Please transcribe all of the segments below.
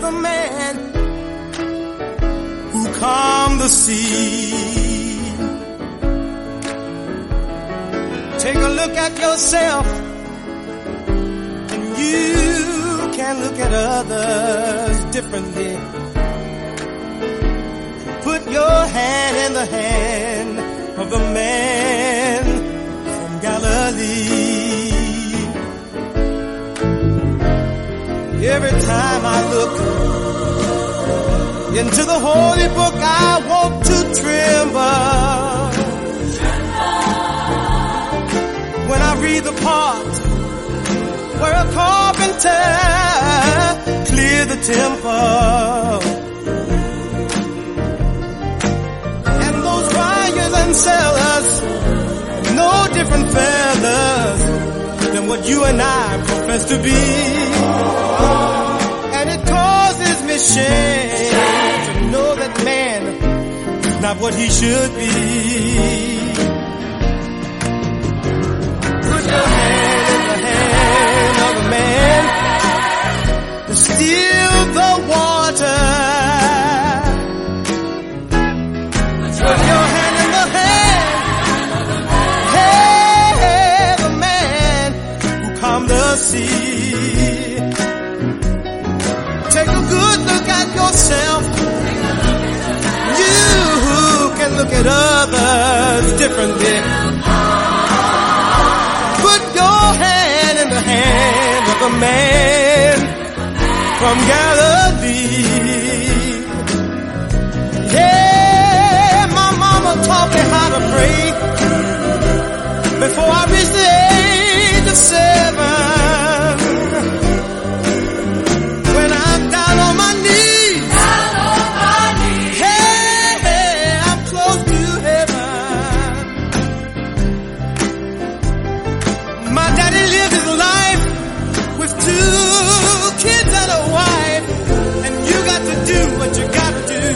the man who calmed the sea. Take a look at yourself, and you can look at others differently. Put your hand in the hand of the man from Galilee. Every time I look into the holy book, I want to tremble. When I read the part where a carpenter cleared the temple, and those buyers and sellers, no different fellas than what you and I profess to be. And it causes me shame to know that man is not what he should be. Put your hand in the hand of a man to steal the water. Put your hand in the hand of a man who calmed the sea. Take a good look at yourself. You can look at others differently. Put your hand in the hand of a man from Galilee. Yeah, my mama taught me how to pray before I reached the age of 7. When I'm down on my knees, hey, I'm close to heaven. My daddy lived his life with 2 kids and a wife, and you got to do what you got to do.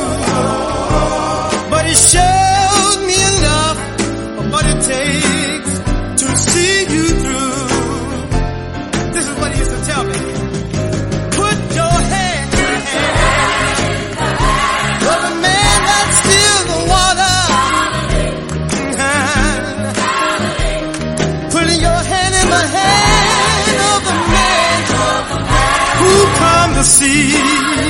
But he showed me enough of what it takes to see you through. This is what he used to tell me. Put your hand in the hand of the man that steals the water. Putting your hand in the hand of the man who calmed the sea.